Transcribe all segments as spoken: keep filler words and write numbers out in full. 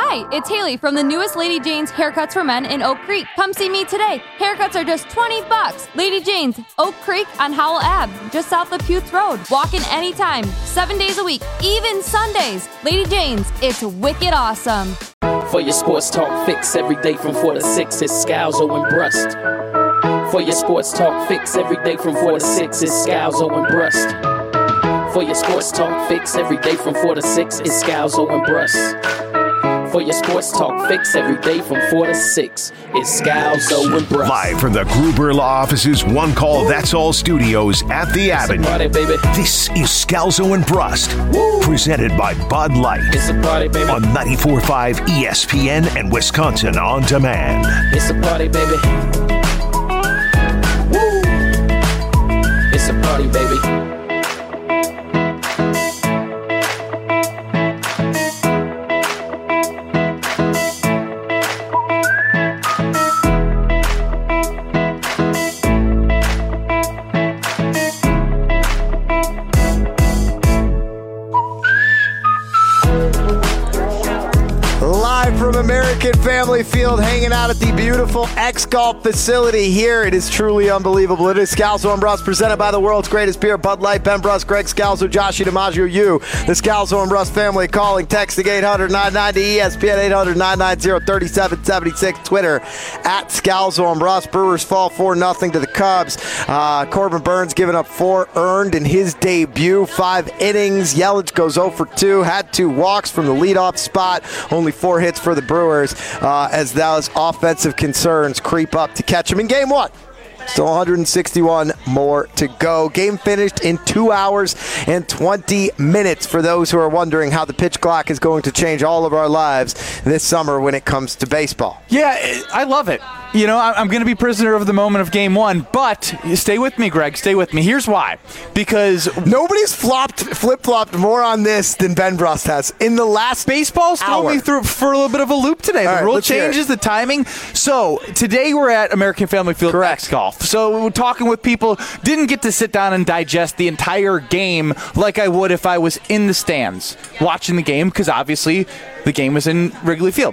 Hi, it's Haley from the newest Lady Jane's Haircuts for Men in Oak Creek. Come see me today. Haircuts are just twenty bucks. Lady Jane's, Oak Creek on Howell Ave, just south of Puth Road. Walk in anytime, seven days a week, even Sundays. Lady Jane's, it's wicked awesome. For your sports talk fix every day from four to six, it's Scalzo and Brust. For your sports talk fix every day from four to six, it's Scalzo and Brust. For your sports talk fix every day from four to six, it's Scalzo and Brust. For your sports talk fix every day from four to six, it's Scalzo and Brust. Live from the Gruber Law Office's One Call That's All studios at the Avenue. Party, baby. This is Scalzo and Brust, Woo. Presented by Bud Light. It's a party, baby. On ninety-four point five E S P N and Wisconsin On Demand. It's a party, baby. Woo. It's a party, baby. From American Family Field, hanging out at the beautiful X-Golf facility here. It is truly unbelievable. It is Scalzo and Brust, presented by the world's greatest beer, Bud Light. Ben Brust, Greg Scalzo, Joshie DiMaggio, you, the Scalzo and Brust family, calling, texting eight hundred nine ninety E S P N, eight hundred nine ninety thirty-seven seventy-six, Twitter at Scalzo and Brust. Brewers fall four nothing to the Cubs. Uh, Corbin Burns giving up four earned in his debut, five innings. Yelich goes oh for two, had two walks from the leadoff spot, only four hits for the Brewers uh, as those offensive concerns creep up to catch him in game one. Still one hundred sixty-one more to go. Game finished in two hours and twenty minutes for those who are wondering how the pitch clock is going to change all of our lives this summer when it comes to baseball. Yeah, I love it. You know, I'm going to be prisoner of the moment of game one, but stay with me, Greg. Stay with me. Here's why. Because nobody's flopped, flip-flopped more on this than Ben Brust has in the last Baseball's thrown me through for a little bit of a loop today. All the right, rule changes, the timing. So today we're at American Family Field X-Golf. So we're talking with people, didn't get to sit down and digest the entire game like I would if I was in the stands watching the game, because obviously the game was in Wrigley Field.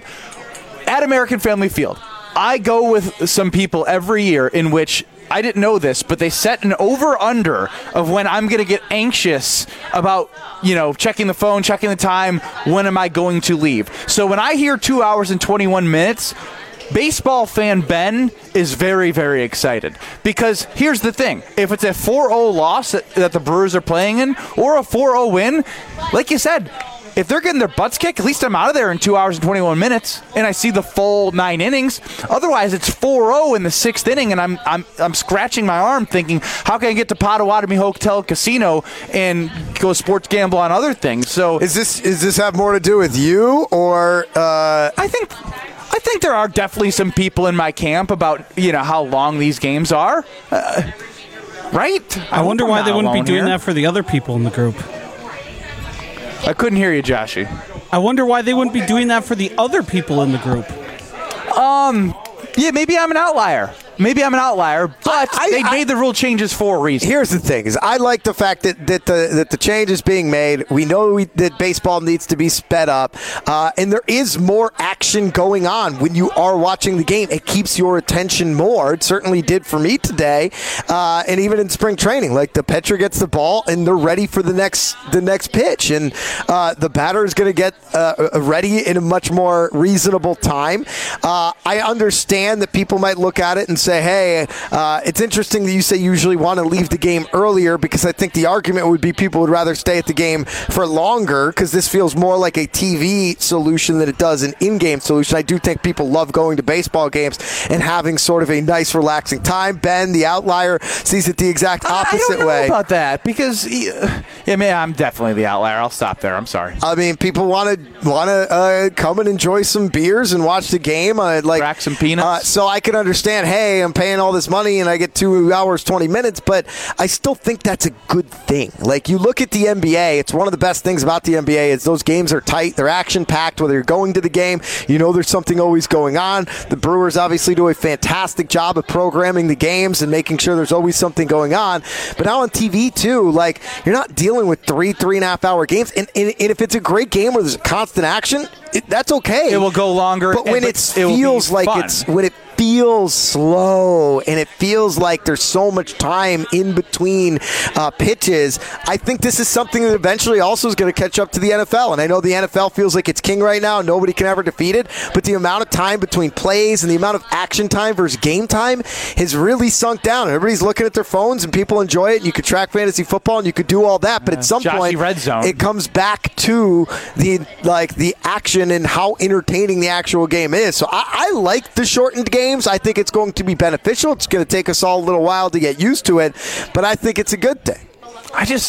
At American Family Field, I go with some people every year in which I didn't know this, but they set an over-under of when I'm going to get anxious about, you know, checking the phone, checking the time, when am I going to leave. So when I hear two hours and twenty-one minutes, baseball fan Ben is very, very excited. Because here's the thing. If it's a four oh loss that, that the Brewers are playing in, or a four oh win, like you said, if they're getting their butts kicked, at least I'm out of there in two hours and twenty-one minutes, and I see the full nine innings. Otherwise, it's four oh in the sixth inning, and I'm I'm I'm scratching my arm thinking, how can I get to Potawatomi Hotel Casino and go sports gamble on other things? So is this is this have more to do with you, or uh... I think I think there are definitely some people in my camp about, you know, how long these games are, uh, right? I, I wonder why they wouldn't be doing here. that for the other people in the group. I couldn't hear you, Joshie. I wonder why they wouldn't be doing that for the other people in the group. Um, yeah, maybe I'm an outlier. Maybe I'm an outlier, but I, I, they made the rule changes for a reason. Here's the thing: is I like the fact that, that the that the change is being made. We know we, that baseball needs to be sped up, uh, and there is more action going on when you are watching the game. It keeps your attention more. It certainly did for me today, uh, and even in spring training. Like the pitcher gets the ball and they're ready for the next the next pitch, and uh, the batter is going to get uh, ready in a much more reasonable time. Uh, I understand that people might look at it and say, hey, uh, it's interesting that you say you usually want to leave the game earlier, because I think the argument would be people would rather stay at the game for longer, because this feels more like a T V solution than it does an in-game solution. I do think people love going to baseball games and having sort of a nice, relaxing time. Ben, the outlier, sees it the exact opposite I don't know way. about that, because yeah, I mean, I'm definitely the outlier. I'll stop there. I'm sorry. I mean, people want to want to uh, come and enjoy some beers and watch the game. Uh, like crack some peanuts. Uh, so I can understand, hey, okay, I'm paying all this money and I get two hours, twenty minutes, but I still think that's a good thing. Like, you look at the N B A, it's one of the best things about the N B A is those games are tight, they're action-packed, whether you're going to the game, you know there's something always going on. The Brewers obviously do a fantastic job of programming the games and making sure there's always something going on. But now on T V, too, like, you're not dealing with three, three and a half hour games. And, and, and if it's a great game where there's constant action, it, that's okay. It will go longer. But when and, it but feels it like fun. it's, when it feels slow and it feels like there's so much time in between uh, pitches, I think this is something that eventually also is going to catch up to the N F L. And I know the N F L feels like it's king right now. Nobody can ever defeat it. But the amount of time between plays and the amount of action time versus game time has really sunk down. Everybody's looking at their phones and people enjoy it. You could track fantasy football and you could do all that. But yeah. at some Joshy point, Red Zone. It comes back to the like the action and how entertaining the actual game is. So I, I like the shortened games. I think it's going to be beneficial. It's going to take us all a little while to get used to it, but I think it's a good thing. I just,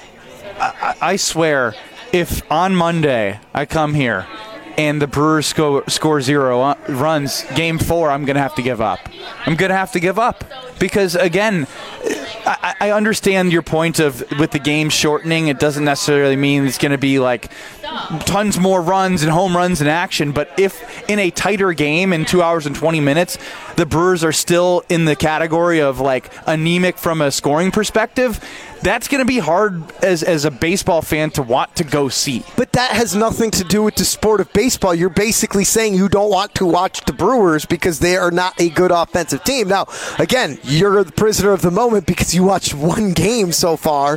I, I swear, if on Monday I come here and the Brewers score, score zero runs, game four, I'm going to have to give up. I'm going to have to give up because, again, I, I understand your point of with the game shortening, it doesn't necessarily mean it's going to be like tons more runs and home runs in action. But if in a tighter game in two hours and twenty minutes, the Brewers are still in the category of like anemic from a scoring perspective, that's going to be hard as, as a baseball fan to want to go see. But that has nothing to do with the sport of baseball. You're basically saying you don't want to watch the Brewers because they are not a good offensive team. Now, again, you're the prisoner of the moment because you watched one game so far.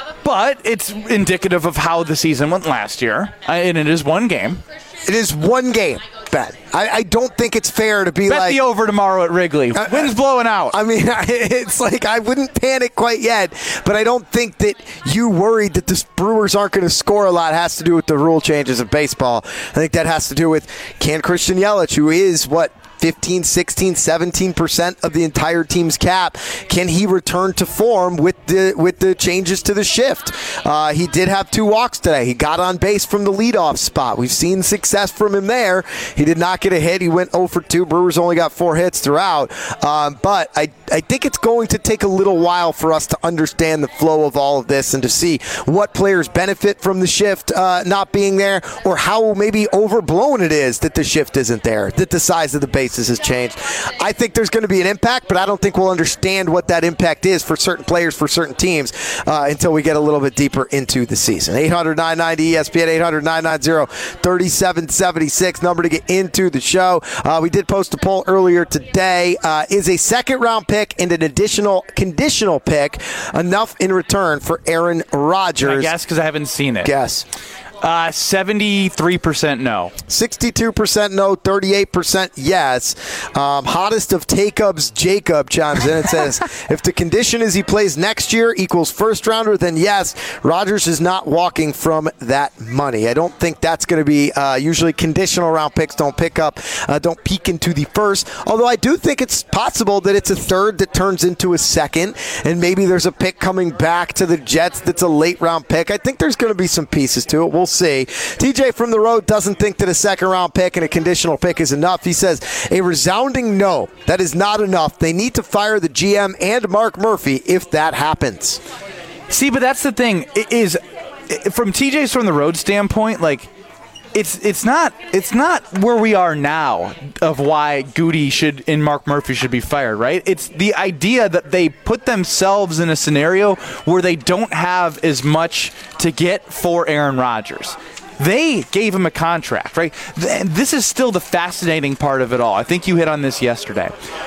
But it's indicative of how the season went last year, and it is one game. It is one game, Ben. I, I don't think it's fair to be Bet like... the over tomorrow at Wrigley. Uh, Wind's blowing out. I mean, it's like I wouldn't panic quite yet, but I don't think that you worried that the Brewers aren't going to score a lot has to do with the rule changes of baseball. I think that has to do with can Christian Yelich, who is, what, fifteen, sixteen, seventeen percent of the entire team's cap. Can he return to form with the with the changes to the shift? Uh, he did have two walks today. He got on base from the leadoff spot. We've seen success from him there. He did not get a hit. He went oh for two. Brewers only got four hits throughout. Um, but I, I think it's going to take a little while for us to understand the flow of all of this and to see what players benefit from the shift uh, not being there or how maybe overblown it is that the shift isn't there, that the size of the base has changed. I think there's going to be an impact, but I don't think we'll understand what that impact is for certain players, for certain teams, uh, until we get a little bit deeper into the season. eight hundred, nine ninety, E S P N, eight hundred, nine ninety, thirty-seven seventy-six, number to get into the show. Uh, we did post a poll earlier today. Uh, is a second-round pick and an additional conditional pick enough in return for Aaron Rodgers? I guess because I haven't seen it. Guess. Uh, seventy-three percent no. sixty-two percent no, thirty-eight percent yes. Um, hottest of take-ups, Jacob chimes in and says, if the condition is he plays next year equals first rounder, then yes, Rodgers is not walking from that money. I don't think that's going to be, uh, usually conditional round picks don't pick up, uh, don't peek into the first, although I do think it's possible that it's a third that turns into a second, and maybe there's a pick coming back to the Jets that's a late round pick. I think there's going to be some pieces to it. We'll see. T J from the road doesn't think that a second round pick and a conditional pick is enough. He says a resounding no. That is not enough. They need to fire the G M and Mark Murphy if that happens. See, but that's the thing is from T J's from the road standpoint, like it's it's not it's not where we are now of why Goody should and Mark Murphy should be fired, right? It's the idea that they put themselves in a scenario where they don't have as much to get for Aaron Rodgers. They gave him a contract, right? This is still the fascinating part of it all. I think you hit on this yesterday.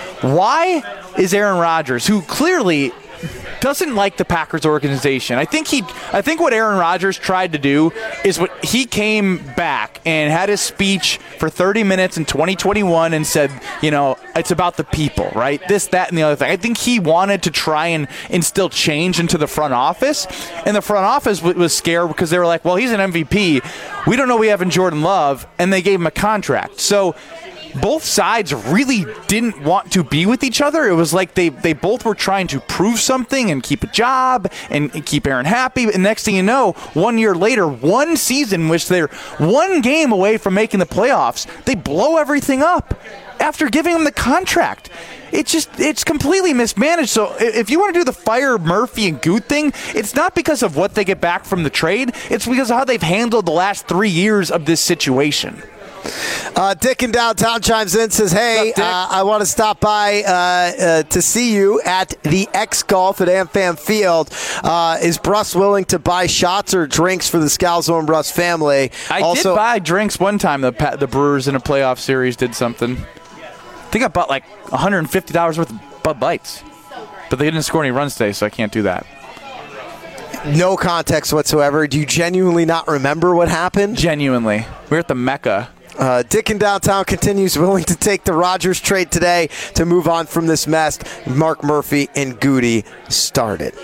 Why is Aaron Rodgers, who clearly doesn't like the Packers organization. I think he I think what Aaron Rodgers tried to do is what he came back and had his speech for thirty minutes in twenty twenty-one and said, you know, it's about the people, right? This, that, and the other thing. I think he wanted to try and instill change into the front office, and the front office was scared because they were like, well, he's an M V P. We don't know we have in Jordan Love, and they gave him a contract. So both sides really didn't want to be with each other. It was like they, they both were trying to prove something and keep a job and, and keep Aaron happy. And next thing you know, one year later, one season in which they're one game away from making the playoffs, they blow everything up. after giving him the contract. It's just, it's completely mismanaged. So if you want to do the fire Murphy and Gut thing, it's not because of what they get back from the trade. It's because of how they've handled the last three years of this situation. Uh, Dick in downtown chimes in, says, hey, What's up, uh, I want to stop by uh, uh, to see you at the X Golf at AmFam Field. Uh, is Bruss willing to buy shots or drinks for the Scalzo and Bruss family? I also, did buy drinks one time. The the Brewers in a playoff series did something. I think I bought like one hundred fifty dollars worth of Bud Lights. But they didn't score any runs today, so I can't do that. No context whatsoever. Do you genuinely not remember what happened? Genuinely. We were at the Mecca. Uh, Dick in downtown continues willing to take the Rogers trade today to move on from this mess. Mark Murphy and Goody started.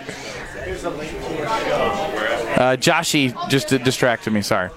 Uh, Joshy just distracted me. Sorry.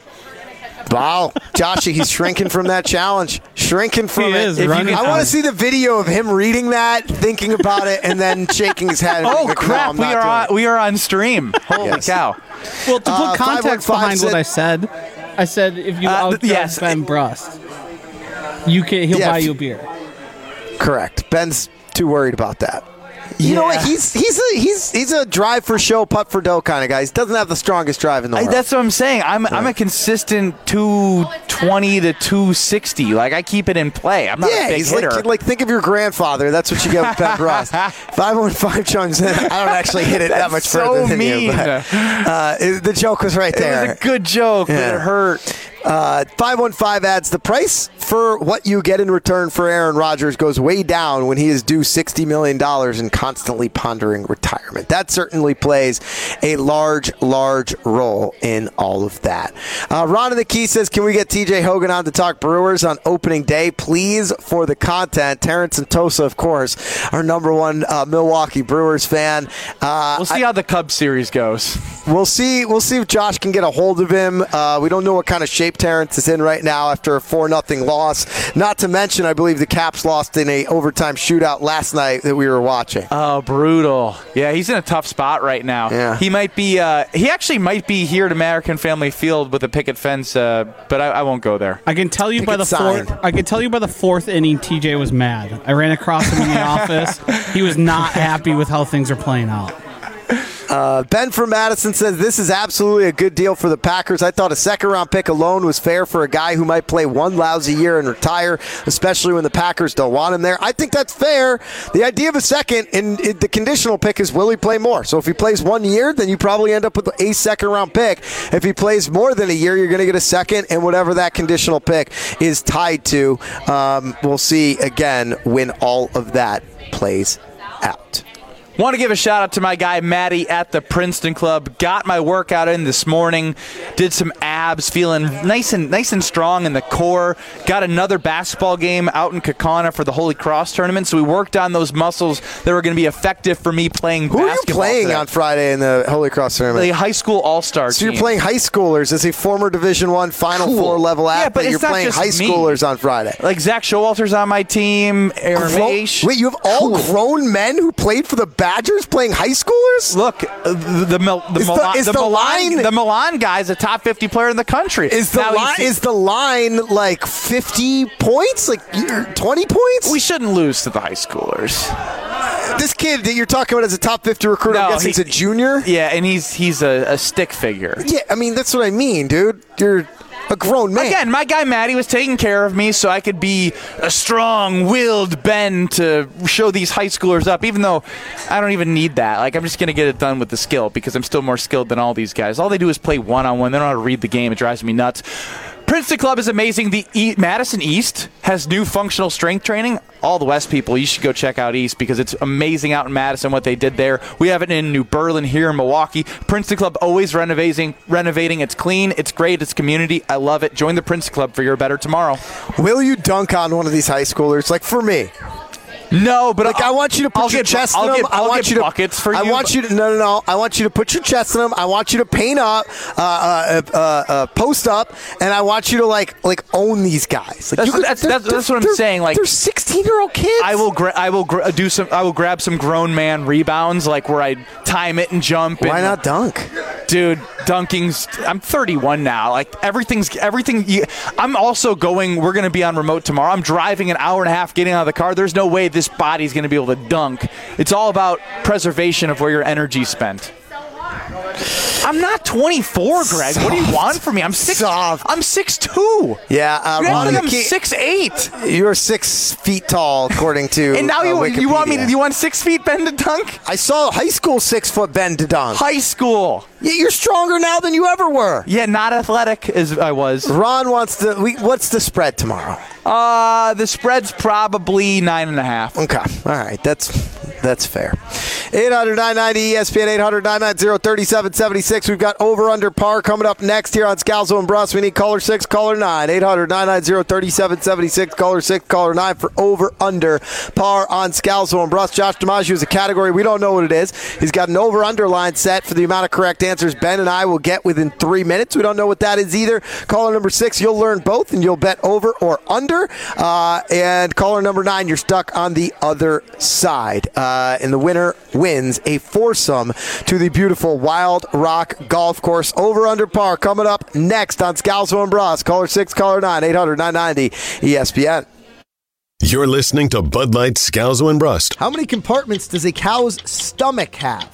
Wow, Joshy, he's shrinking from that challenge. Shrinking from He it. is, If you- running I want from to it. see the video of him reading that, thinking about it, and then shaking his head. and Oh, being like, no, crap. I'm We not are, doing on, it. we are on stream. Holy Yes. cow. Well, to put Uh, context five one five behind what said- I said, I said if you Uh, outdrug yes. Ben Brust, you can he'll Yeah, buy if- you a beer. Correct. Ben's too worried about that. You know what? Yeah. He's he's a he's he's a drive for show, putt for dough kind of guy. He doesn't have the strongest drive in the I, world. that's what I'm saying. I'm I'm a consistent two twenty to two sixty. Like, I keep it in play. I'm not a yeah, big he's hitter. like, like think of your grandfather. That's what you get with Ben Brust. five one five chimes in. I don't actually hit it that That's much so further than mean. you. But, uh, it- the joke was right it there. was a good joke, but Yeah. it hurt. Uh, five one five adds, the price for what you get in return for Aaron Rodgers goes way down when he is due sixty million dollars and constantly pondering retirement. That certainly plays a large, large role in all of that. Uh, Ron in the Key says, can we get T J Hogan on to talk Brewers on opening day, please, for the content? Terrence and Tosa, of course, our number one uh, Milwaukee Brewers fan. Uh, We'll see I- how the Cubs series goes. We'll see. We'll see if Josh can get a hold of him. Uh, we don't know what kind of shape Terrence is in right now after a four nothing loss. Not to mention, I believe the Caps lost in a overtime shootout last night that we were watching. Oh, brutal. Yeah, he's in a tough spot right now. Yeah. He might be, uh, he actually might be here at American Family Field with a picket fence, uh, but I, I won't go there. I can tell you by the Picket sign. fourth. I can tell you by the fourth inning, T J was mad. I ran across him in the office. He was not happy with how things are playing out. Uh, Ben from Madison says this is absolutely a good deal for the Packers. I thought a second round pick alone was fair for a guy who might play one lousy year and retire, especially when the Packers don't want him there. I think that's fair. The idea of a second and it, the conditional pick is, will he play more? So if he plays one year, then you probably end up with a second round pick. If he plays more than a year, you're going to get a second, and whatever that conditional pick is tied to, um, we'll see again when all of that plays out. Want to give a shout out to my guy Matty at the Princeton Club. Got my workout in this morning. Did some abs, feeling nice and nice and strong in the core. Got another basketball game out in Kaukauna for the Holy Cross tournament. So we worked on those muscles that were going to be effective for me playing Who are you basketball. playing today. on Friday in the Holy Cross tournament? The high school all-star So team. you're playing high schoolers as a former Division One Final Cool. Four level Yeah, athlete. but it's you're not playing just high me. schoolers on Friday. Like Zach Showalter's on my team. Aaron Gro- Maish. Wait, you have all grown men who played for the Badgers playing high schoolers? Look, uh, the the, Mil- the, Is the- Milan, is the, the Milan, line- the Milan guy is a top fifty player in the country. Is the Now line he's- is the line like fifty points, like you're twenty points? we shouldn't lose to the high schoolers. This kid that you're talking about as a top fifty recruiter, I'm No, guessing he- he's a junior. Yeah, and he's he's a, a stick figure. Yeah, I mean that's what I mean, dude. You're a grown man. Again, my guy Matty was taking care of me so I could be a strong-willed Ben to show these high schoolers up, even though I don't even need that. Like, I'm just going to get it done with the skill because I'm still more skilled than all these guys. All they do is play one-on-one. They don't know how to read the game. It drives me nuts. Princeton Club is amazing. The e- Madison East has new functional strength training. All the West people, you should go check out East because it's amazing out in Madison what they did there. We have it in New Berlin, here in Milwaukee. Princeton Club always renovating. Renovating. It's clean. It's great. It's community. I love it. Join the Princeton Club for your better tomorrow. Will you dunk on one of these high schoolers? Like for me, No, but like I'll, I want you to put I'll your get, chest I'll in them. Get, I I'll want get you to buckets for I you. want you to no, no, no. I want you to put your chest in them. I want you to paint up, uh, uh, uh, uh, post up, and I want you to like like own these guys. Like That's, you could- that's, they're- that's, that's what they're- I'm saying. Like they're sixteen year old kids. I will gra- I will gra- do some I will grab some grown man rebounds like where I time it and jump. Why and, not dunk? Dude, dunking's I'm thirty-one now. Like everything's everything you, I'm also going we're going to be on remote tomorrow. I'm driving an hour and a half getting out of the car. There's no way this body's going to be able to dunk. It's all about preservation of where your energy's spent. I'm not twenty-four, Greg. What do you want from me? I'm six. Soft. I'm six two. Yeah, uh, You Ronnie, I'm you can't- six eight. You're six feet tall, according to. And now uh, you you want me Wikipedia. to you want six feet Ben to dunk? I saw high school six foot Ben to dunk. High school. Yeah, you're stronger now than you ever were. Yeah, not athletic as I was. Ron wants to. We, what's the spread tomorrow? Uh, the spread's probably nine and a half. Okay, all right, that's that's fair. eight hundred nine ninety E S P N, eight hundred nine ninety thirty-seven seventy-six. We've got over under par coming up next here on Scalzo and Brust. We need caller six, caller nine, eight hundred nine ninety thirty-seven seventy-six, caller six, caller nine for over under par on Scalzo and Brust. Josh DiMaggio is a category we don't know what it is. He's got an over under line set for the amount of correct answers Ben and I will get within three minutes. We don't know what that is either. Caller number six, you'll learn both and you'll bet over or under. Uh, and caller number nine, you're stuck on the other side. Uh, and the winner wins a foursome to the beautiful Wild Rock Golf Course. Over under par coming up next on Scalzo and Brust. Caller six, caller nine, eight hundred nine ninety E S P N. You're listening to Bud Light, Scalzo and Brust. How many compartments does a cow's stomach have?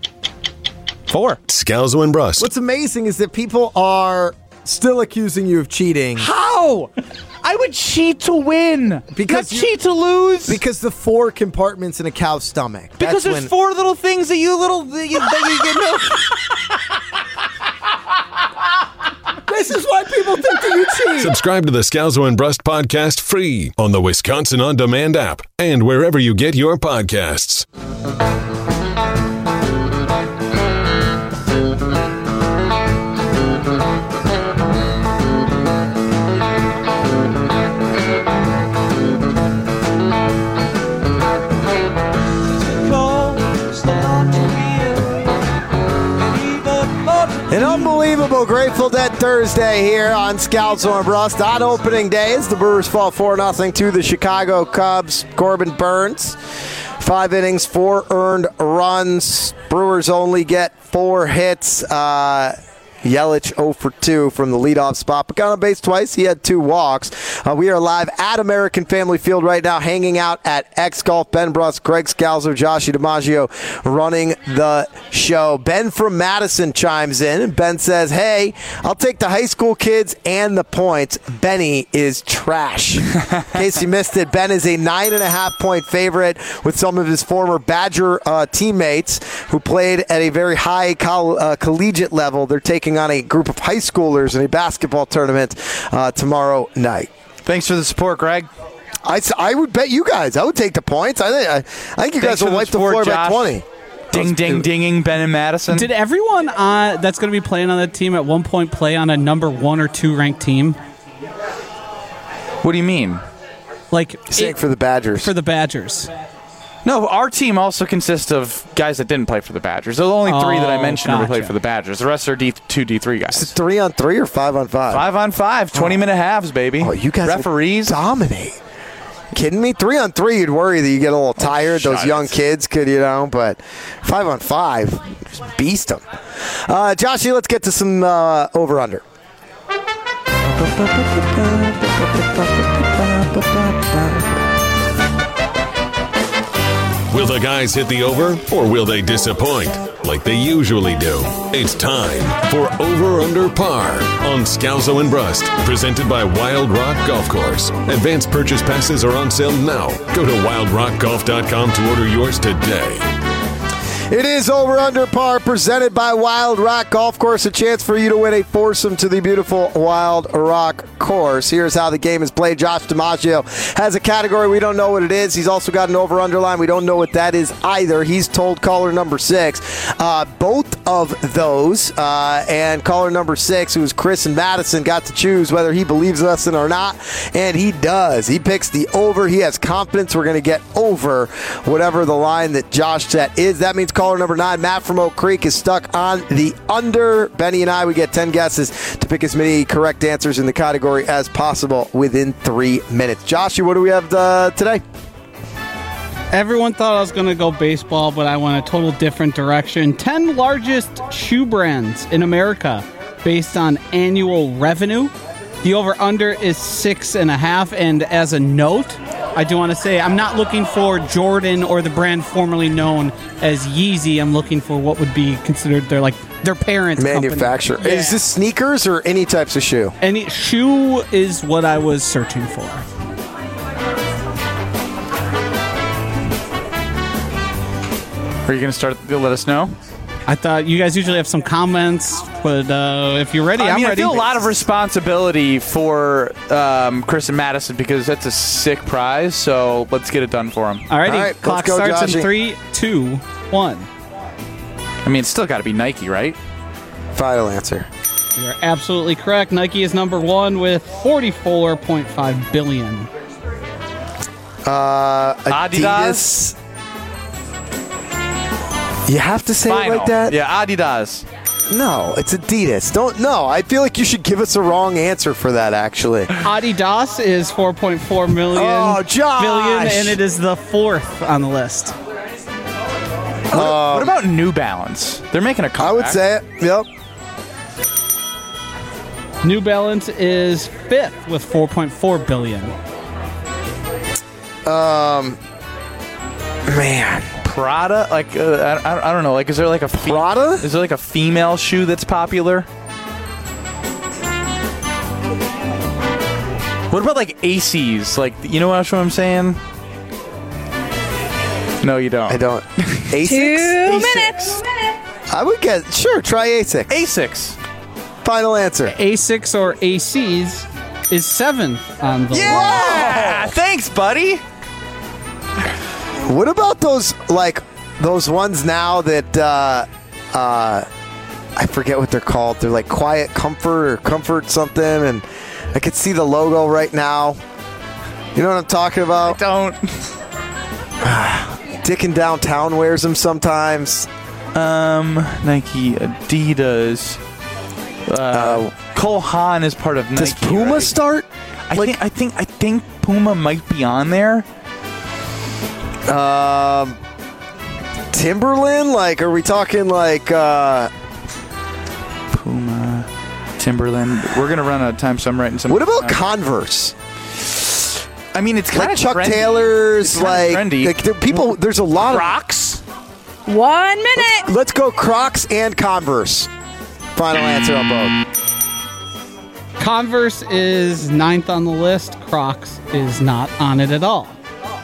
Four. Scalzo and Brust. What's amazing is that people are still accusing you of cheating. How? I would cheat to win. Because Not you- cheat to lose. Because the four compartments in a cow's stomach. Because That's there's when- four little things that you little that you, that you get milk. This is why people think that you cheat. Subscribe to the Scalzo and Brust podcast free on the Wisconsin On Demand app and wherever you get your podcasts. An unbelievable Grateful Dead Thursday here on Scalzo and Brust. On opening day, as the Brewers fall four nothing to the Chicago Cubs. Corbin Burns, five innings, four earned runs. Brewers only get four hits. Uh, Yelich oh for two from the leadoff spot, but got on base twice. He had two walks. Uh, we are live at American Family Field right now, hanging out at X Golf. Ben Brust, Greg Scalzo, Joshie DiMaggio running the show. Ben from Madison chimes in, and Ben says, hey, I'll take the high school kids and the points. Benny is trash. In case you missed it, Ben is a nine and a half point favorite with some of his former Badger uh, teammates who played at a very high coll- uh, collegiate level. They're taking on a group of high schoolers in a basketball tournament uh, tomorrow night. Thanks for the support, Greg. I, I would bet you guys. I would take the points. I think I, I think you Thanks guys will for the wipe the support, floor by Josh. twenty. Ding, ding, dinging, Ben and Madison. Did everyone uh, that's going to be playing on that team at one point play on a number one or two ranked team? What do you mean? Like Sick it- for the Badgers. for the Badgers. No, our team also consists of guys that didn't play for the Badgers. There's only three that I Oh, mentioned who gotcha. played for the Badgers. The rest are D two, D three Is it guys. three on three or five on five? Five on five, twenty-minute halves, baby. Oh, you guys will referees. dominate. Kidding me? Three on three, you'd worry that you get a little tired. Those shut young it. kids could, you know, but five on five, just beast them. Uh, Joshy, let's get to some uh, over-under. Will the guys hit the over or will they disappoint like they usually do? It's time for Over Under Par on Scalzo and Brust, presented by Wild Rock Golf Course. Advanced purchase passes are on sale now. Go to wild rock golf dot com to order yours today. It is Over Under Par presented by Wild Rock Golf Course. A chance for you to win a foursome to the beautiful Wild Rock Course. Here's how the game is played. Josh DiMaggio has a category. We don't know what it is. He's also got an over-under line. We don't know what that is either. He's told caller number six. Uh, both of those uh, and caller number six, who is Chris and Madison, got to choose whether he believes us in or not. And he does. He picks the over. He has confidence we're going to get over whatever the line that Josh set is. That means caller number nine, Matt from Oak Creek, is stuck on the under. Benny and I, we get ten guesses to pick as many correct answers in the category as possible within three minutes. Joshua, what do we have uh, today? Everyone thought I was going to go baseball, but I went a total different direction. ten largest shoe brands in America based on annual revenue. The over-under is six and a half. And as a note, I do want to say I'm not looking for Jordan or the brand formerly known as Yeezy. I'm looking for what would be considered their like their parent manufacturer. company. Yeah. Is this sneakers or any types of shoe? Any shoe is what I was searching for. Are you going to start? Let us know. I thought you guys usually have some comments, but uh, if you're ready, I I'm mean, ready. I feel a lot of responsibility for um, Chris and Madison because that's a sick prize. So let's get it done for them. All righty, All right, clock let's go, starts Joshy. in three, two, one. I mean, it's still got to be Nike, right? Final answer. You're absolutely correct. Nike is number one with forty-four point five billion. Uh, Adidas. Adidas? You have to say Final. it like that? Yeah, Adidas. No, it's Adidas. Don't. No, I feel like you should give us a wrong answer for that, actually. Adidas is four point four million Oh, Josh! billion, and it is the fourth on the list. What, what about New Balance? They're making a comeback. I would say it. Yep. New Balance is fifth with four point four billion. Man. Prada. Like uh, I, I don't know. Like, is there like a fe- Prada? Is there like a female shoe that's popular? What about like A C Es? Like, you know what I'm saying? No, you don't. I don't. Asics? Two Asics. minutes. I would get. Sure, try Asics. Asics. Final answer. Asics or A Cs is seventh on the list. Yeah. Thanks, buddy. What about those, like, those ones now that, uh, uh, I forget what they're called. They're like Quiet Comfort or Comfort something, and I could see the logo right now. You know what I'm talking about? Don't. Dick in Downtown wears them sometimes. Um, Nike, Adidas. Uh, Cole Haan is part of Nike. Does Puma right? start? I Like- think. I think. I think Puma might be on there. Um, Timberland? Like, are we talking like, uh, Puma, Timberland. We're gonna run out of time, so I'm writing some. what about uh, Converse? I mean, it's kind Like of Chuck trendy. Taylor's, It's kinda like, trendy. like there, people, there's a lot of. Crocs. One minute. Let's go Crocs and Converse. Final answer on both. Converse is ninth on the list. Crocs is not on it at all.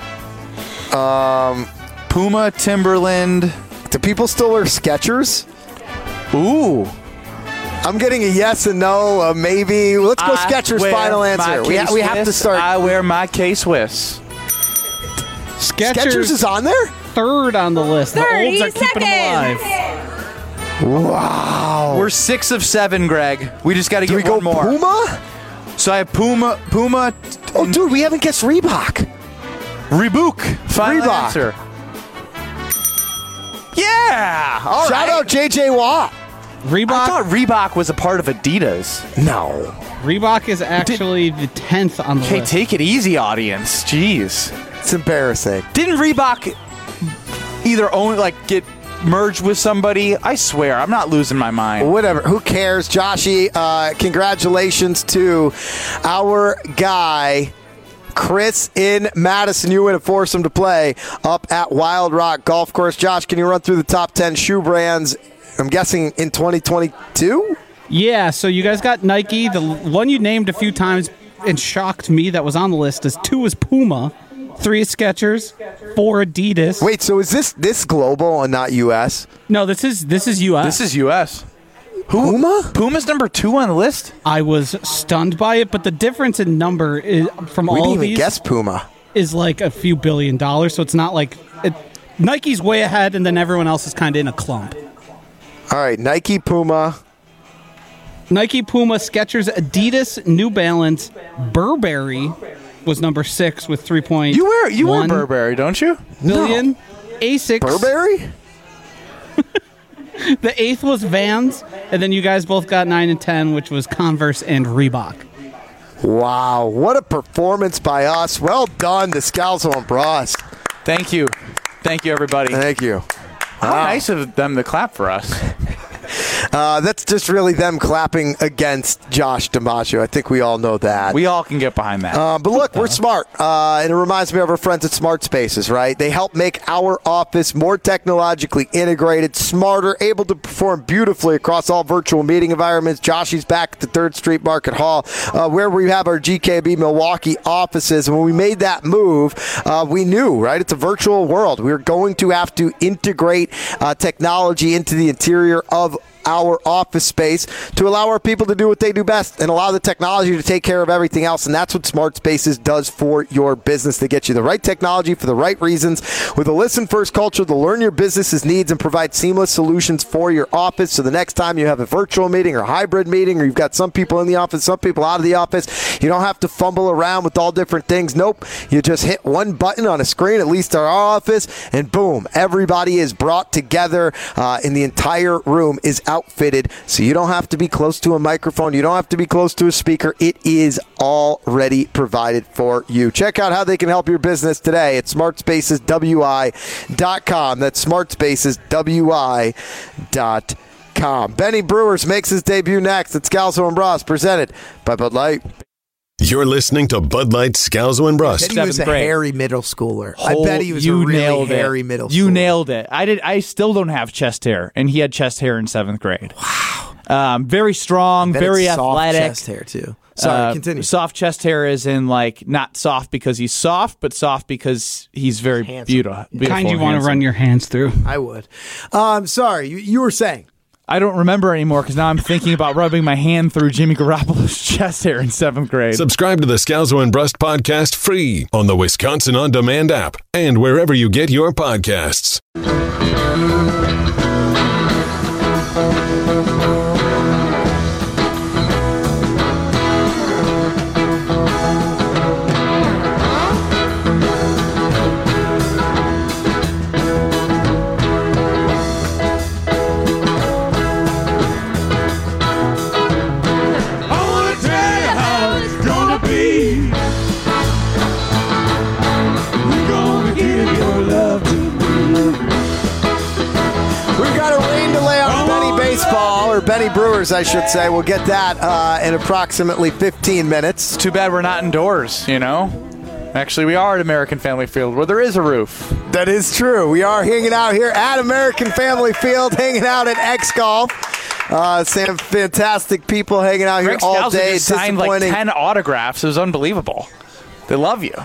Puma, Timberland. Do people still wear Skechers? Ooh. I'm getting a yes and no, a maybe. Let's go I Skechers. wear Final my answer. We, ha- we have to K-Swiss. start. I wear my K-Swiss. Skechers, Skechers is on there? third on the list. The thirty olds are keeping them seconds. alive. Wow. We're six of seven, Greg. We just got to Do get we go one more. Puma? So I have Puma, Puma, Oh, dude, we haven't guessed Reebok. Reebok. Final Reebok. answer. Yeah. All Shout right. out J J Watt. Reebok. I thought Reebok was a part of Adidas. No. Reebok is actually the tenth on the Okay, list. take it easy, audience. Jeez. It's embarrassing. Didn't Reebok either own, like, get merged with somebody? I swear, I'm not losing my mind. Whatever. Who cares? Joshy, uh, congratulations to our guy, Chris in Madison. You win a foursome to play up at Wild Rock Golf Course. Josh, can you run through the top ten shoe brands, I'm guessing, in twenty twenty-two? Yeah, so you guys got Nike. The one you named a few times and shocked me that was on the list is two is Puma. three Skechers, four Adidas. Wait, so is this this global and not U S? No, this is this is U S. This is U S. Puma? Puma's number two on the list? I was stunned by it, but the difference in number is, from We all didn't of even these guess Puma. is like a few billion dollars, so it's not like it, Nike's way ahead, and then everyone else is kind of in a clump. All right, Nike, Puma. Nike, Puma, Skechers, Adidas, New Balance, Burberry was number six with three point You wear you wear one Burberry, don't you? billion. Asics. Burberry? The eighth was Vans, and then you guys both got nine and ten, which was Converse and Reebok. Wow, what a performance by us. Well done to Scalzo and Bros. Thank you. Thank you, everybody. Thank you. How Wow. nice of them to clap for us. Uh, that's just really them clapping against Josh DiMaggio. I think we all know that. We all can get behind that. Uh, but look, we're smart, uh, and it reminds me of our friends at Smart Spaces, right? They help make our office more technologically integrated, smarter, able to perform beautifully across all virtual meeting environments. Joshy's back at the third Street Market Hall, uh, where we have our G K B Milwaukee offices. And when we made that move, uh, we knew, right? It's a virtual world. We were going to have to integrate uh, technology into the interior of our office space to allow our people to do what they do best and allow the technology to take care of everything else. And that's what Smart Spaces does for your business. They get you the right technology for the right reasons with a listen-first culture to learn your business's needs and provide seamless solutions for your office. So the next time you have a virtual meeting or hybrid meeting, or you've got some people in the office, some people out of the office, you don't have to fumble around with all different things. Nope. You just hit one button on a screen, at least our office, and boom, everybody is brought together uh, and the entire room is outfitted, so you don't have to be close to a microphone. You don't have to be close to a speaker. It is already provided for you. Check out how they can help your business today at smart spaces w i dot com. That's smart spaces w i dot com. Benny Brewers makes his debut next. It's Scalzo and Bros, presented by Bud Light. You're listening to Bud Light, Scalzo, and Brust. I bet he was a Seventh grade. hairy middle schooler. Whole- I bet he was you a really nailed hairy it. middle schooler. You nailed it. I did. I still don't have chest hair, and he had chest hair in seventh grade. Wow. Um, very strong, Bet very it's soft athletic. chest hair too. Sorry, Uh, continue. Soft chest hair is in like not soft because he's soft, but soft because he's very Handsome. beautiful. beautiful Kind you and want to handsome. run your hands through. I would. Um, sorry, you, you were saying. I don't remember anymore because now I'm thinking about rubbing my hand through Jimmy Garoppolo's chest hair in seventh grade. Subscribe to the Scalzo and Brust podcast free on the Wisconsin On Demand app and wherever you get your podcasts. We've got a rain delay on Benny Baseball, or Benny Brewers, I should say. We'll get that uh, in approximately fifteen minutes. Too bad we're not indoors, you know? Actually, we are at American Family Field where there is a roof. That is true. We are hanging out here at American Family Field, hanging out at X Golf. Uh, some fantastic people hanging out here Greg all Scalzo day. just signed like Disappointing. ten autographs. It was unbelievable. They love you.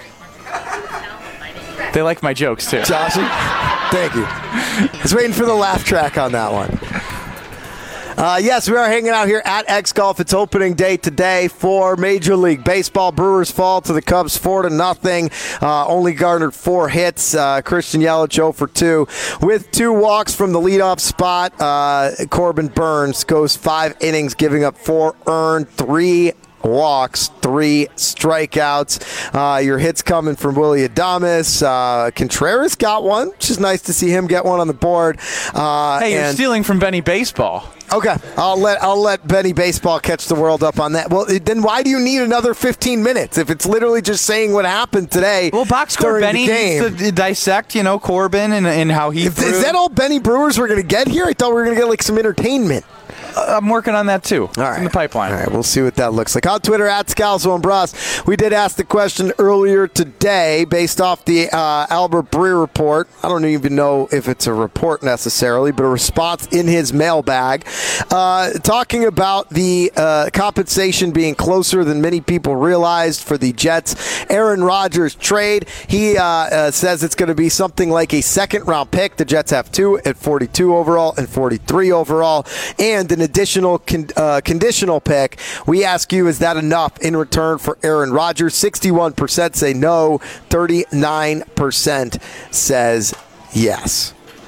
They like my jokes, too. Joshy, thank you. I was waiting for the laugh track on that one. Uh, yes, we are hanging out here at X Golf. It's opening day today for Major League Baseball. Brewers fall to the Cubs four to nothing. Uh, only garnered four hits. Uh, Christian Yelich oh for two with two walks from the leadoff spot. Uh, Corbin Burns goes five innings, giving up four earned, three walks, three strikeouts. Uh, your hits coming from Willy Adames. Uh, Contreras got one, which is nice to see him get one on the board. Uh, Hey, you're and- stealing from Benny Baseball. Okay, I'll let I'll let Benny Baseball catch the world up on that. Well, then why do you need another fifteen minutes if it's literally just saying what happened today? Well, box score during Benny the game? needs to dissect, you know, Corbin and, and how he If- threw. is that all Benny Brewers were going to get here? I thought we were going to get like some entertainment. I'm working on that too. All right. It's in the pipeline. All right, we'll see what that looks like. On Twitter, at Scalzo and Bras, we did ask the question earlier today based off the uh, Albert Breer report. I don't even know if it's a report necessarily, but a response in his mailbag uh, talking about the uh, compensation being closer than many people realized for the Jets Aaron Rodgers trade. He uh, uh, says it's going to be something like a second-round pick. The Jets have two at forty-two overall and forty-three overall, and an additional con- uh, conditional pick. We ask you, is that enough in return for Aaron Rodgers? sixty-one percent say no, thirty-nine percent says yes.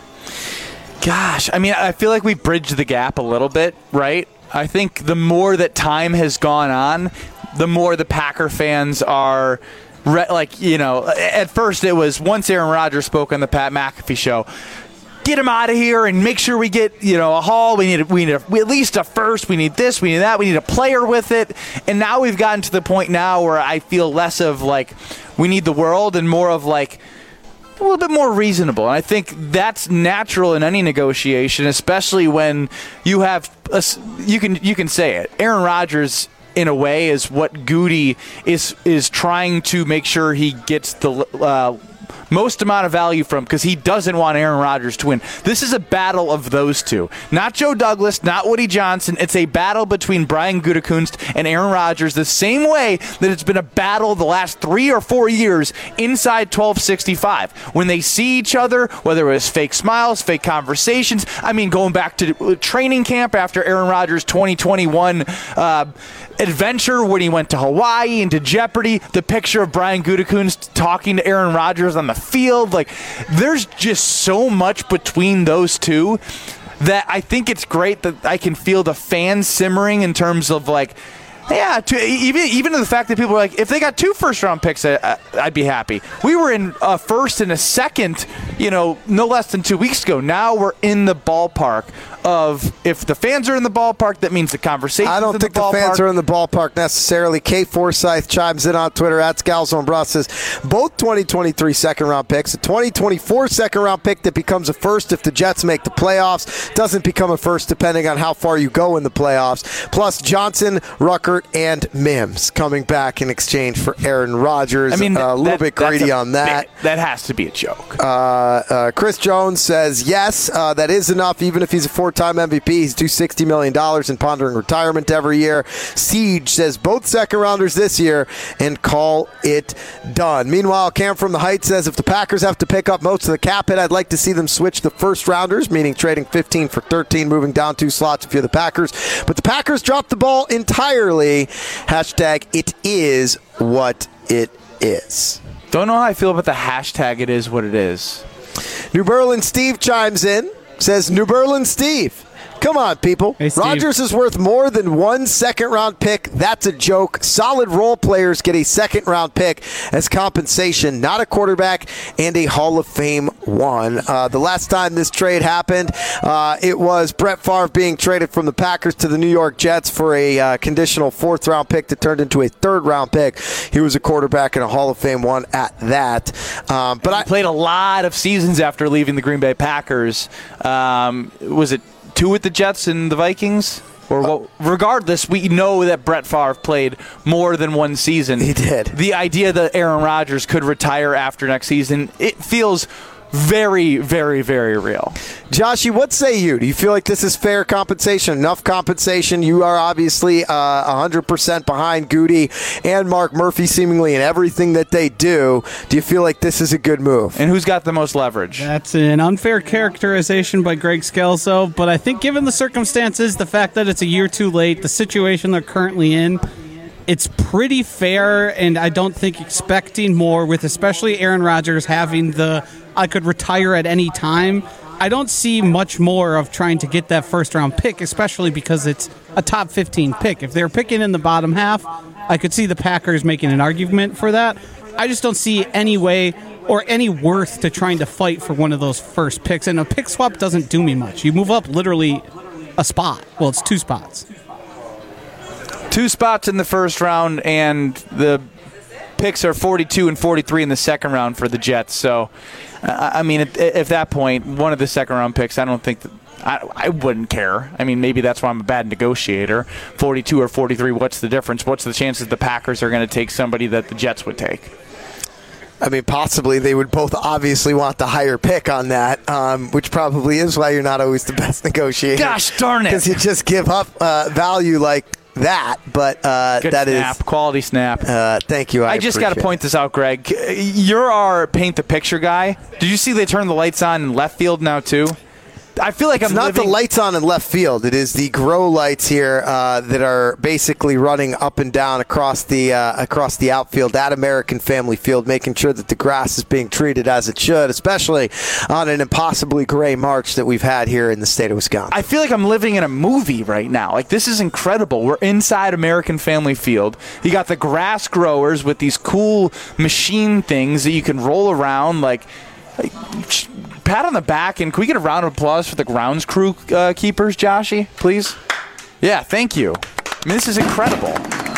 Gosh, I mean, I feel like we bridged the gap a little bit, right? I think the more that time has gone on, the more the Packer fans are, re- like, you know, at first it was once Aaron Rodgers spoke on the Pat McAfee show, get him out of here and make sure we get, you know, a haul. We need, we need a, we at least a first. We need this. We need that. We need a player with it. And now we've gotten to the point now where I feel less of like we need the world and more of like a little bit more reasonable. And I think that's natural in any negotiation, especially when you have a, you can you can say it. Aaron Rodgers, in a way, is what Goody is is trying to make sure he gets the uh, most amount of value from, because he doesn't want Aaron Rodgers to win. This is a battle of those two. Not Joe Douglas, not Woody Johnson. It's a battle between Brian Gutekunst and Aaron Rodgers, the same way that it's been a battle the last three or four years inside twelve sixty-five. When they see each other, whether it was fake smiles, fake conversations, I mean, going back to training camp after Aaron Rodgers' twenty twenty-one uh, adventure when he went to Hawaii and to Jeopardy, the picture of Brian Gutekunst talking to Aaron Rodgers on the field, like, there's just so much between those two that I think it's great that I can feel the fans simmering in terms of like, yeah, to, even even to the fact that people are like, if they got two first-round picks, I, I'd be happy. We were in a first and a second, you know, no less than two weeks ago. Now we're in the ballpark of, if the fans are in the ballpark, that means the conversation. I don't think the, the fans are in the ballpark necessarily. Kay Forsyth chimes in on Twitter at Scalzo and Bras, says both twenty twenty-three second-round picks, a twenty twenty-four second-round pick that becomes a first if the Jets make the playoffs, doesn't become a first depending on how far you go in the playoffs, plus Johnson, Ruckert, and Mims coming back in exchange for Aaron Rodgers. I mean, uh, a little that, bit greedy a on that. Bit, that has to be a joke. Uh, uh, Chris Jones says, yes, uh, that is enough, even if he's a four-time M V P. He's due sixty million dollars in pondering retirement every year. Siege says both second-rounders this year and call it done. Meanwhile, Cam from the Heights says, if the Packers have to pick up most of the cap hit, I'd like to see them switch the first-rounders, meaning trading fifteen for thirteen, moving down two slots if you're the Packers. But the Packers dropped the ball entirely. Hashtag it is what it is. Don't know how I feel about the hashtag it is what it is. New Berlin Steve chimes in, says, New Berlin Steve, come on, people. Hey, Rodgers is worth more than one second-round pick. That's a joke. Solid role players get a second-round pick as compensation, not a quarterback and a Hall of Fame one. Uh, the last time this trade happened, uh, it was Brett Favre being traded from the Packers to the New York Jets for a uh, conditional fourth-round pick that turned into a third-round pick. He was a quarterback and a Hall of Fame one at that. Um, but he I played a lot of seasons after leaving the Green Bay Packers. Um, was it two with the Jets and the Vikings? Or what? Regardless, we know that Brett Favre played more than one season. He did. The idea that Aaron Rodgers could retire after next season, it feels very, very, very real. Joshy, what say you? Do you feel like this is fair compensation, enough compensation? You are obviously uh, one hundred percent behind Goody and Mark Murphy seemingly in everything that they do. Do you feel like this is a good move? And who's got the most leverage? That's an unfair characterization by Greg Scalzo, but I think given the circumstances, the fact that it's a year too late, the situation they're currently in, it's pretty fair, and I don't think expecting more with especially Aaron Rodgers having the I could retire at any time. I don't see much more of trying to get that first-round pick, especially because it's a top fifteen pick. If they're picking in the bottom half, I could see the Packers making an argument for that. I just don't see any way or any worth to trying to fight for one of those first picks. And a pick swap doesn't do me much. You move up literally a spot. Well, it's two spots. Two spots in the first round, and the picks are forty-two and forty-three in the second round for the Jets. So, uh, I mean, at, at that point, one of the second round picks, I don't think that I, I wouldn't care. I mean, maybe that's why I'm a bad negotiator. forty-two or forty-three, what's the difference? What's the chances the Packers are going to take somebody that the Jets would take? I mean, possibly they would both obviously want the higher pick on that, um, which probably is why you're not always the best negotiator. Gosh darn it. Because you just give up uh, value like that, but uh, Good that snap. is Quality snap. Uh, thank you. I, I just got to appreciate point this out, Greg. You're our paint the picture guy. Did you see they turned the lights on in left field now, too? I feel like it's I'm not living- the lights on in left field. It is the grow lights here uh, that are basically running up and down across the uh, across the outfield at American Family Field, making sure that the grass is being treated as it should, especially on an impossibly gray March that we've had here in the state of Wisconsin. I feel like I'm living in a movie right now. Like, this is incredible. We're inside American Family Field. You got the grass growers with these cool machine things that you can roll around, like... like pat on the back, and can we get a round of applause for the grounds crew uh, keepers, Joshy, please? Yeah, thank you. I mean, this is incredible.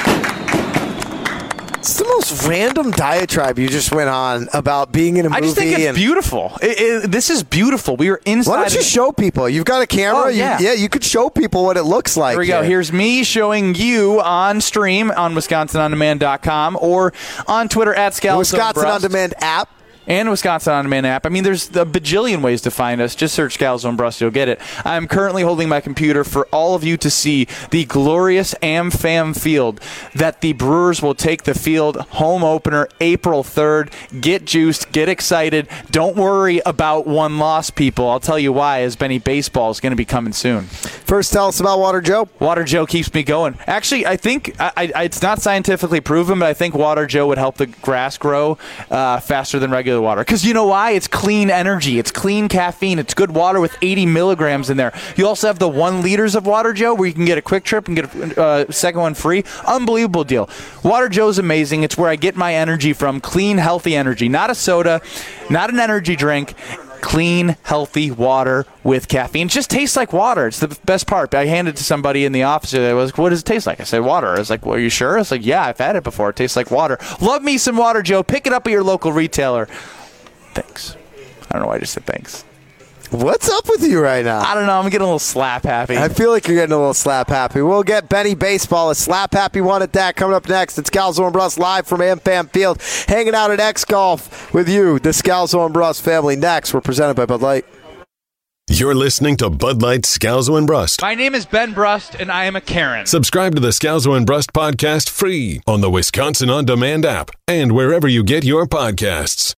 It's the most random diatribe you just went on about being in a movie. I just think it's and beautiful. It, it, this is beautiful. We were inside. Why don't you show people? You've got a camera. Oh, yeah. You, yeah, you could show people what it looks like. Here we go. Here. Here's me showing you on stream on Wisconsin On Demand dot com or on Twitter at Scalzo. The Wisconsin On Demand app. And Wisconsin On Demand app. I mean, there's a bajillion ways to find us. Just search Scalzo and Brust, you'll get it. I'm currently holding my computer for all of you to see the glorious AmFam Field that the Brewers will take the field. Home opener, April third. Get juiced. Get excited. Don't worry about one loss, people. I'll tell you why, as Benny Baseball is going to be coming soon. First, tell us about Water Joe. Water Joe keeps me going. Actually, I think I, I, it's not scientifically proven, but I think Water Joe would help the grass grow uh, faster than regular water. Because you know why? It's clean energy. It's clean caffeine. It's good water with eighty milligrams in there. You also have the one liters of Water Joe where you can get a quick trip and get a uh, second one free. Unbelievable deal. Water Joe's amazing. It's where I get my energy from. Clean, healthy energy. Not a soda, not an energy drink. Clean, healthy water with caffeine. It just tastes like water. It's the best part. I handed it to somebody in the office. I was like, what does it taste like? I said, water. I was like, well, are you sure? I was like, yeah, I've had it before. It tastes like water. Love me some Water Joe. Pick it up at your local retailer. Thanks. I don't know why I just said thanks. What's up with you right now? I don't know. I'm getting a little slap happy. I feel like you're getting a little slap happy. We'll get Benny Baseball, a slap happy one at that, coming up next. It's Scalzo and Brust live from AmFam Field, hanging out at X Golf with you, the Scalzo and Brust family. Next, we're presented by Bud Light. You're listening to Bud Light Scalzo and Brust. My name is Ben Brust, and I am a Karen. Subscribe to the Scalzo and Brust podcast free on the Wisconsin On Demand app and wherever you get your podcasts.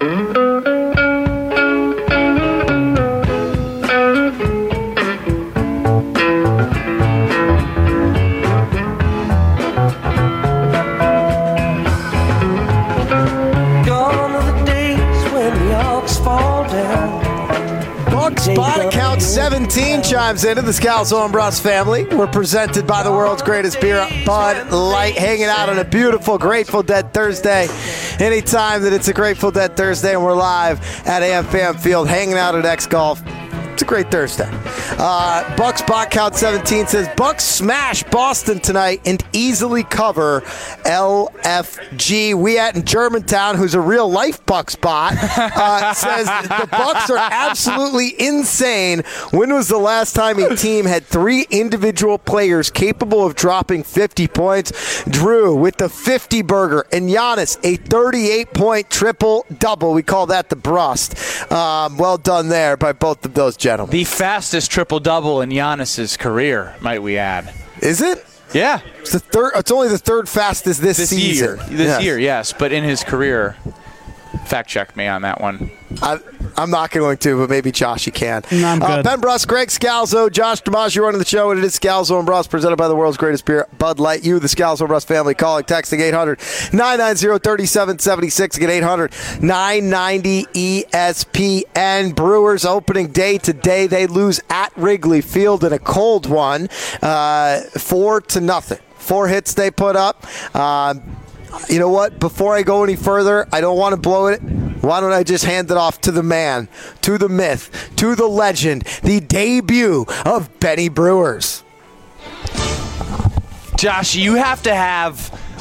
Spot account seventeen chimes into the Scalzo and Brust family. We're presented by the world's greatest beer, Bud Light, hanging out on a beautiful Grateful Dead Thursday. Anytime that it's a Grateful Dead Thursday and we're live at AmFam Field, hanging out at X Golf. It's a great Thursday. Uh, Bucks spot count seventeen says Bucks smash Boston tonight and easily cover L F G. We at in Germantown, who's a real life Bucks bot, uh, says the Bucks are absolutely insane. When was the last time a team had three individual players capable of dropping fifty points? Drew with the fifty burger and Giannis a thirty-eight point triple double. We call that the Brust. Um, well done there by both of those gentlemen. The fastest triple-double in Giannis's career, might we add. Is it? Yeah. It's the third. It's only the third fastest this, this season. Year. This yes. year, yes. But in his career, fact check me on that one. I, I'm not going to, but maybe Josh, you can. No, I'm uh, good. Ben Brust, Greg Scalzo, Josh DiMaggio running the show, and it is Scalzo and Brust, presented by the world's greatest beer, Bud Light. You, the Scalzo and Brust family, calling, texting eight hundred nine nine zero three seven seven six. Get eight hundred nine ninety E S P N. Brewers opening day today. They lose at Wrigley Field in a cold one, uh, four to nothing. Four hits they put up. Uh, You know what? Before I go any further, I don't want to blow it. Why don't I just hand it off to the man, to the myth, to the legend, the debut of Benny Brewers. Josh, you have to have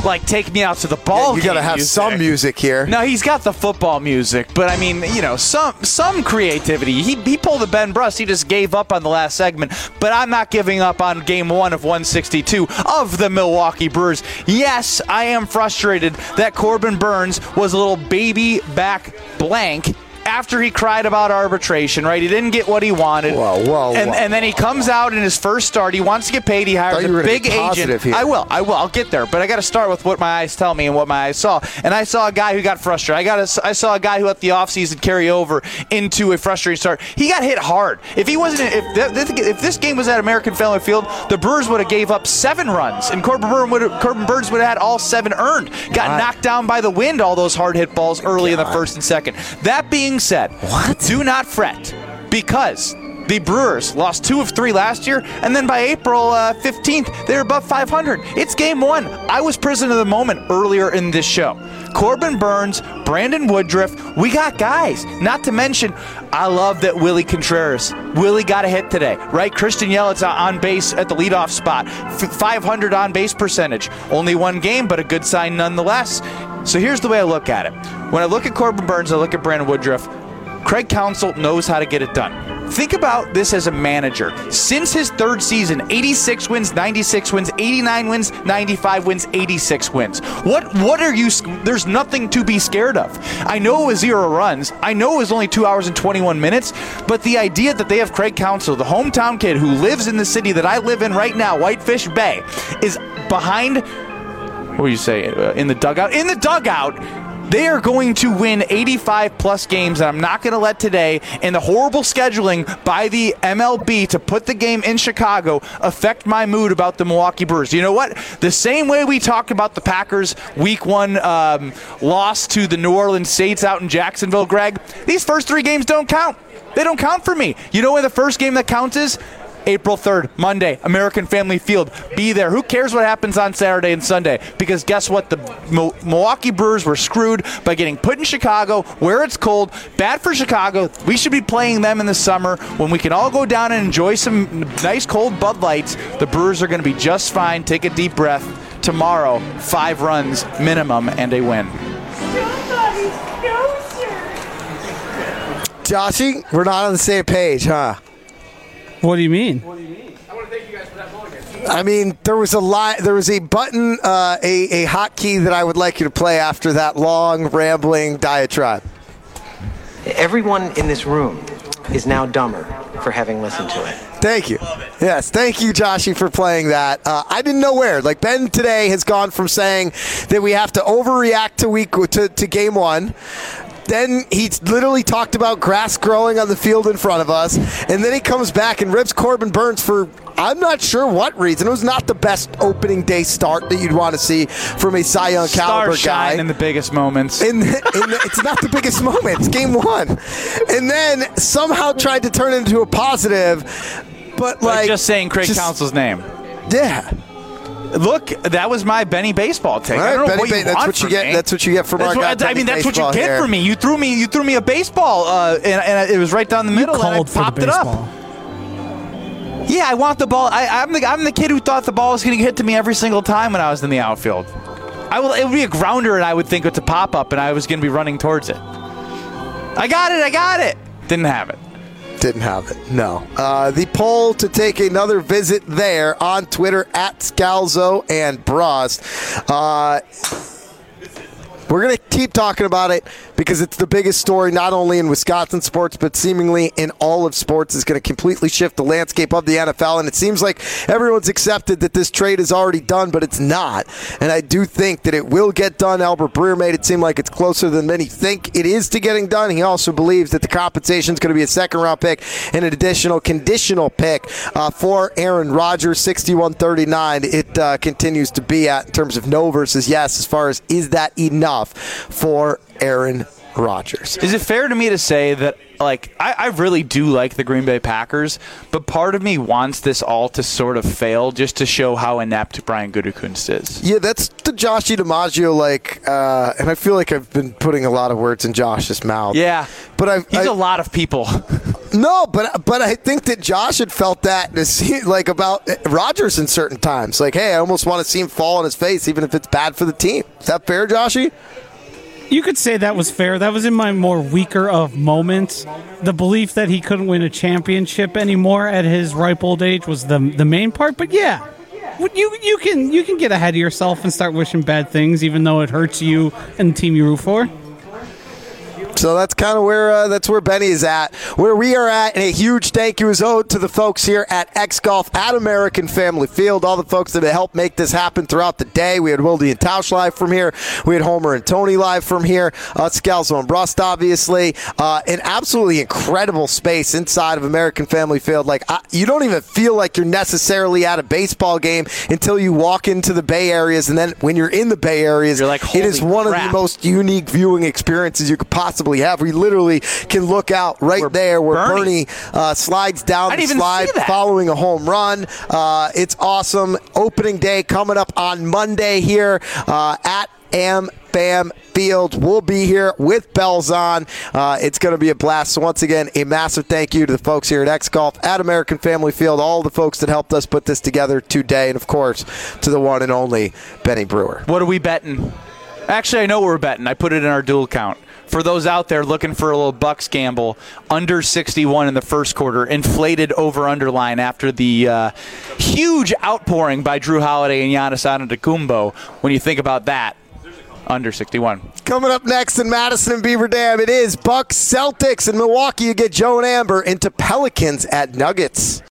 like take me out to the ball Yeah, you game. got to have music. some music here. No, he's got the football music, but I mean, you know, some some creativity. He he pulled a Ben Brust. He just gave up on the last segment, but I'm not giving up on game one of one sixty-two of the Milwaukee Brewers. Yes, I am frustrated that Corbin Burns was a little baby back blank after he cried about arbitration, right? He didn't get what he wanted. Whoa, whoa, and, whoa. and then he comes out in his first start. He wants to get paid. He hires you a were gonna big be positive agent. here. I will. I will. I'll get there. But I got to start with what my eyes tell me and what my eyes saw. And I saw a guy who got frustrated. I got. A, I saw a guy who let the offseason carry over into a frustrating start. He got hit hard. If he wasn't, if th- if this game was at American Family Field, the Brewers would have gave up seven runs, and Corbin Burns would have, Corbin Burns would have had all seven earned. Got Right. knocked down by the wind. All those hard hit balls early in the God. first and second. That being said, What? do not fret, because the Brewers lost two of three last year, and then by April uh, fifteenth, they were above five hundred. It's game one. I was prisoner of the moment earlier in this show. Corbin Burns, Brandon Woodruff, we got guys. Not to mention, I love that Willie Contreras. Willie got a hit today, right? Christian Yelich on base at the leadoff spot. F- five hundred on base percentage. Only one game, but a good sign nonetheless. So here's the way I look at it. When I look at Corbin Burns, I look at Brandon Woodruff. Craig Counsell knows how to get it done. Think about this as a manager. Since his third season, eighty-six wins, ninety-six wins, eighty-nine wins, ninety-five wins, eighty-six wins. What what are you, there's nothing to be scared of. I know it was zero runs. I know it was only two hours and twenty-one minutes, but the idea that they have Craig Counsell, the hometown kid who lives in the city that I live in right now, Whitefish Bay, is behind, what do you say, uh, in the dugout? In the dugout. They are going to win eighty-five plus games, and I'm not going to let today and the horrible scheduling by the M L B to put the game in Chicago affect my mood about the Milwaukee Brewers. You know what? The same way we talked about the Packers week one um, loss to the New Orleans Saints out in Jacksonville, Greg, these first three games don't count. They don't count for me. You know when the first game that counts is? April third, Monday, American Family Field. Be there. Who cares what happens on Saturday and Sunday? Because guess what? The Milwaukee Brewers were screwed by getting put in Chicago where it's cold. Bad for Chicago. We should be playing them in the summer when we can all go down and enjoy some nice cold Bud Lights. The Brewers are going to be just fine. Take a deep breath. Tomorrow, five runs minimum and a win. Joshy, we're not on the same page, huh? What do you mean? I mean, there was a li- there was a button, uh, a, a hotkey that I would like you to play after that long, rambling diatribe. Everyone in this room is now dumber for having listened to it. Thank you. Yes, thank you, Joshy, for playing that. Uh, I didn't know where. Like, Ben today has gone from saying that we have to overreact to week to, to game one. Then he literally talked about grass growing on the field in front of us. And then he comes back and rips Corbin Burns for, I'm not sure what reason. It was not the best opening day start that you'd want to see from a Cy Young caliber Star guy. shine in the biggest moments. In the, in the, it's not the biggest moment. It's game one. And then somehow tried to turn it into a positive. But, like, like just saying Craig just, Counsell's name. Yeah. Look, that was my Benny baseball take. All right, I don't know Benny what you ba- that's want what you from get. me. That's what you get from That's our what, guy. I mean, Benny that's what you baseball get here. from me. You threw me. You threw me a baseball, uh, and, and it was right down the You middle, and I called for the popped it up. baseball. Yeah, I want the ball. I, I'm the I'm the kid who thought the ball was going to hit to me every single time when I was in the outfield. I will. It would be a grounder, and I would think it's a pop up, and I was going to be running towards it. I got it. I got it. Didn't have it. Didn't have it, no. Uh, the poll to take another visit there on Twitter at Scalzo and Brust. Uh, we're going to keep talking about it because it's the biggest story not only in Wisconsin sports but seemingly in all of sports. Is going to completely shift the landscape of the N F L, and it seems like everyone's accepted that this trade is already done, but it's not. And I do think that it will get done. Albert Breer made it seem like it's closer than many think it is to getting done. He also believes that the compensation is going to be a second-round pick and an additional conditional pick uh, for Aaron Rodgers, sixty-one thirty-nine. It uh, continues to be at in terms of no versus yes as far as is that enough for Aaron Rodgers. Is it fair to me to say that, like, I, I really do like the Green Bay Packers, but part of me wants this all to sort of fail just to show how inept Brian Gutekunst is? Yeah, that's the Joshy DiMaggio, like, uh, and I feel like I've been putting a lot of words in Josh's mouth. Yeah, but I've, he's I, a lot of people. No, but but I think that Josh had felt that to see, like about Rodgers in certain times. Like, hey, I almost want to see him fall on his face, even if it's bad for the team. Is that fair, Joshy? You could say that was fair. That was in my more weaker of moments. The belief that he couldn't win a championship anymore at his ripe old age was the the main part. But yeah, you you can you can get ahead of yourself and start wishing bad things, even though it hurts you and the team you root for. So that's kind of where uh, that's where Benny is at, where we are at, and a huge thank you is owed to the folks here at X Golf at American Family Field, all the folks that have helped make this happen throughout the day. We had Wildy and Tausch live from here. We had Homer and Tony live from here. Uh, Scalzo and Brust, obviously. Uh, an absolutely incredible space inside of American Family Field. Like I, you don't even feel like you're necessarily at a baseball game until you walk into the Bay Areas, and then when you're in the Bay Areas, you're like, it is one crap. of the most unique viewing experiences you could possibly have. We literally can look out right where there where Bernie, Bernie uh, slides down the slide following a home run. Uh, it's awesome. Opening day coming up on Monday here uh, at Am Bam Field. We'll be here with bells on. Uh, it's going to be a blast. So once again, a massive thank you to the folks here at X Golf at American Family Field, all the folks that helped us put this together today, and of course to the one and only Benny Brewer. What are we betting? Actually, I know what we're betting. I put it in our dual count. For those out there looking for a little Bucks gamble, under sixty-one in the first quarter, inflated over-under line after the uh, huge outpouring by Drew Holiday and Giannis Antetokounmpo. When you think about that, under sixty-one. Coming up next in Madison and Beaver Dam, it is Bucks Celtics. In Milwaukee, you get Joe and Amber into Pelicans at Nuggets.